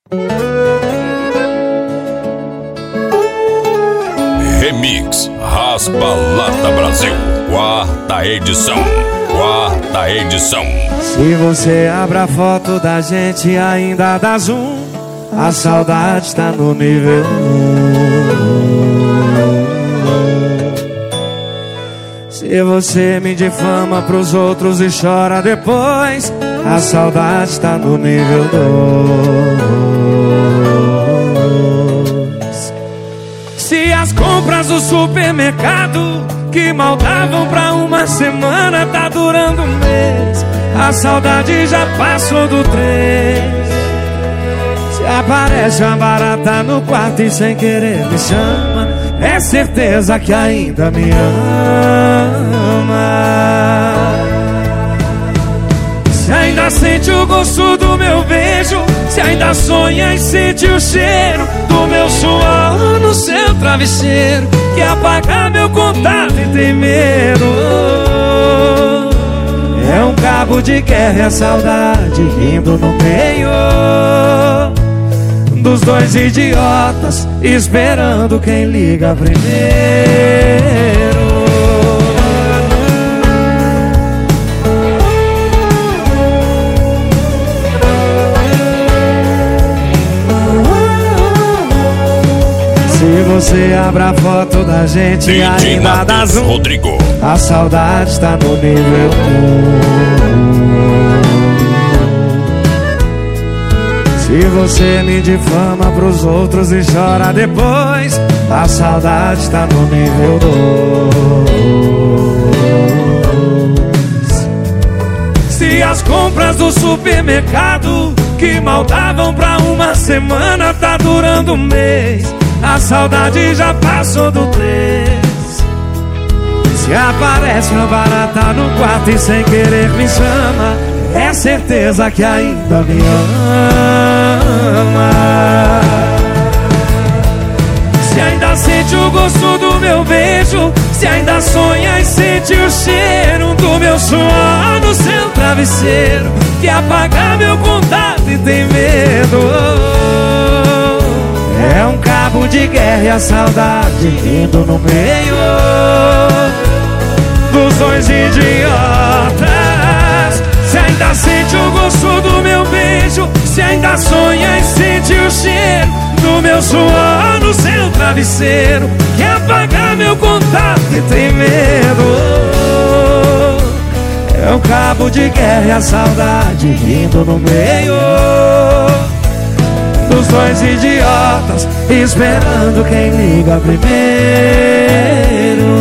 Remix Raspa Lata Brasil, quarta edição. Se você abre a foto da gente ainda dá zoom, a saudade tá no nível 1. Se você me difama pros outros e chora depois, a saudade tá no nível 2. Se as compras do supermercado que mal davam pra uma semana tá durando um mês, a saudade já passou do 3. Se aparece uma barata no quarto e sem querer me chama, é certeza que ainda me ama. Se ainda sente o gosto do meu beijo, se ainda sonha e sente o cheiro do meu suor no seu travesseiro, que apagar meu contato e tem medo. É um cabo de guerra e a saudade rindo no meio dos dois idiotas, esperando quem liga primeiro. Se você abre a foto da gente e ainda dá zoom, Rodrigo, a saudade tá no nível 1. Se você me difama pros outros e chora depois, a saudade tá no nível 2. Se as compras do supermercado que mal davam pra uma semana tá durando um mês, a saudade já passou do 3. Se aparece uma barata no quarto e sem querer me chama, é certeza que ainda me ama. Se ainda sente o gosto do meu beijo, se ainda sonha e sente o cheiro do meu suor no seu travesseiro, que apagar meu contato e tem medo. É um cabo de guerra e a saudade rindo no meio dos dois idiotas. Se ainda sente o gosto do meu beijo, se ainda sonha e sente o cheiro do meu suor no seu travesseiro, que apagar meu contato e tem medo. É um cabo de guerra e a saudade rindo no meio dos dois idiotas, esperando quem liga primeiro.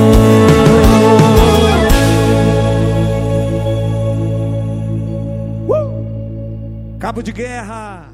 Cabo de guerra.